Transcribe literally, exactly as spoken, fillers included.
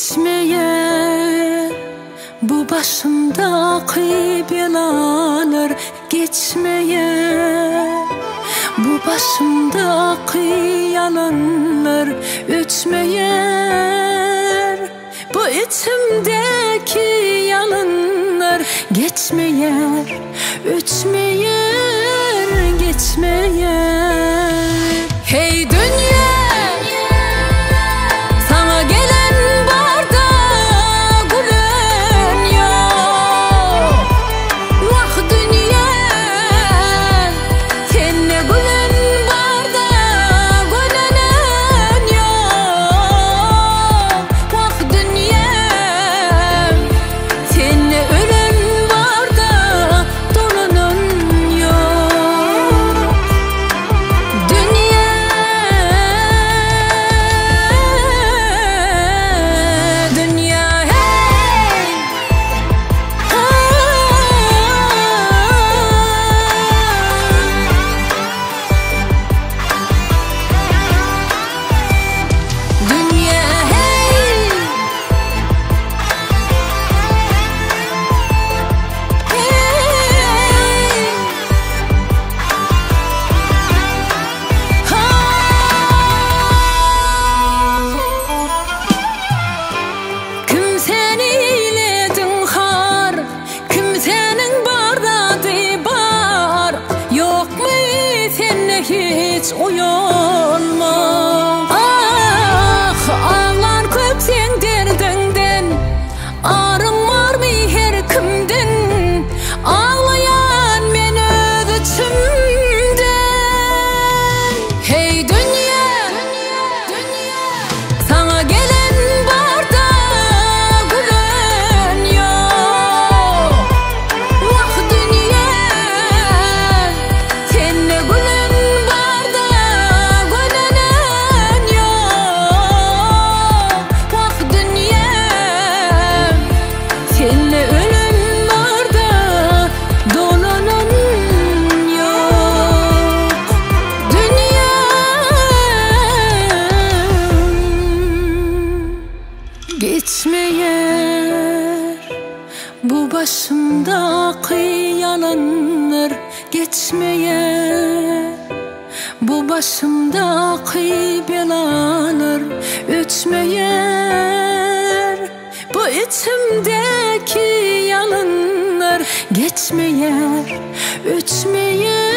geçmeye. Bu başımdaki belalar geçmeye. Bu başımdaki yalanlar ötmeyer. Bu içimdeki yalanlar geçmeyer, ötmeyer, geçmeyer. Hey dünya, sana gelen barda gülen yok. Vah dünya, seninle gülen barda gülenen yok. Vah dünya, seninle ölen barda dolanan yok. Dünya, dünya hey, ha. Dünya hey, hey, ha. Kim seni eyledin har, kim senin bardadı bar. Yok mu seninle hiç uyanma? Ah, ağlar köp sen derdinden, ağrım var mı her kimden? Ağlayan men öz içimden. Hey dünya, sana gelen barda gülen yok. Vah dünya, seninle gülen barda gülenen yok. Vah dünya, seninle ölen barda dolanan yok. Dünya, geçmeyer. Bu başımdaki yalanlar geçmeyer. Bu başımdaki belalar ötmeyer. Bu içimdeki yalanlar geçmeyer, ötmeyer.